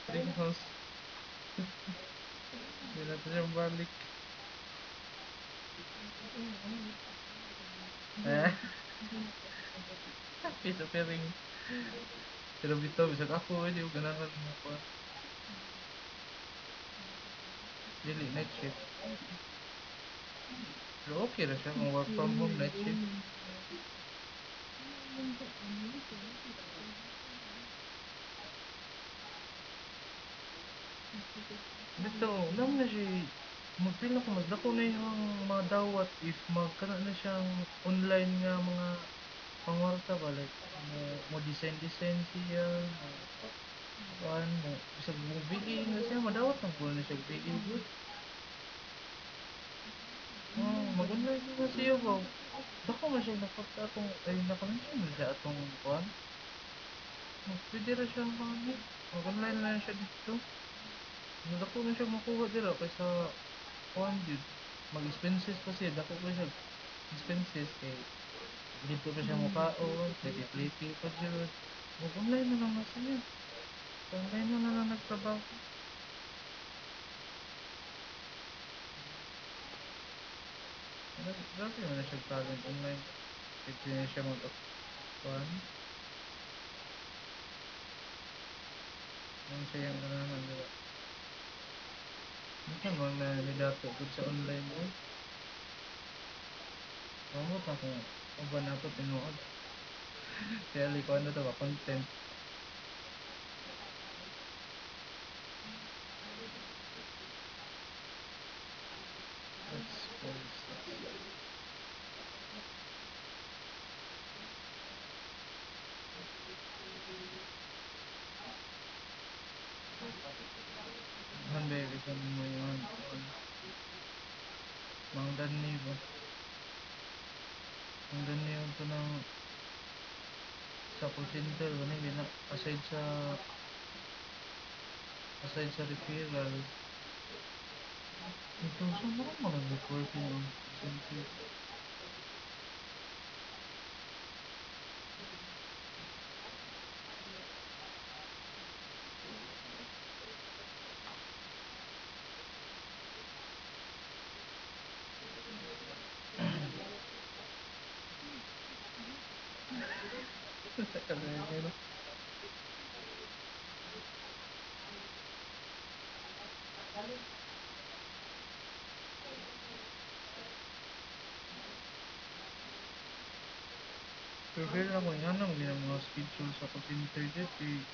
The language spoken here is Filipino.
Treehouse. Hindi natin siyang balik. Eh, piso piring. Pero bitaw, bisag ako, hindi ko ganahan mo pa. Dili, night shift. Pero okay na siya kung work from home, night shift. Bitaw, alam na siya, mag-feel ako, mas dako na yung mga dawat if magkana na siyang online nga mga pangwarta ba, like, mo design-design siya, kuan mo, bisag mo bigay na siya, madawat ang kuha na siya bigay yun. Oh, mag-online na siya ba? Dako man siya napunta atong, ay naka-mention na siya atong kuan. Pwede ra siya mag-online na siya dito. Dako na siya makuha dira kaysa kuan yun. Mag-expenses pa siya, dako pa siya expenses kay dito pa siya mukaon, pwede play pa siya. Mag-online na lang na siya. Online na lang nagtrabaho. Grabe mo na siya talent online. Pwede na siya mag-kuhan. Ano siya yung ganahan nila. Minsan mo na nidato po sa online mo. Mamot na kung uban na ito tinuod. Kaya likuan na ito ba, content. That's crazy. Hande, isa mo yung mangdan ni ba? Mangdan ni yung ito ng sa call center. Ano yung aside sa referral. Ito, saan mo naman nag-working on call center? Ano, pero fair na ko, nga nang mga schedule sa call center dito.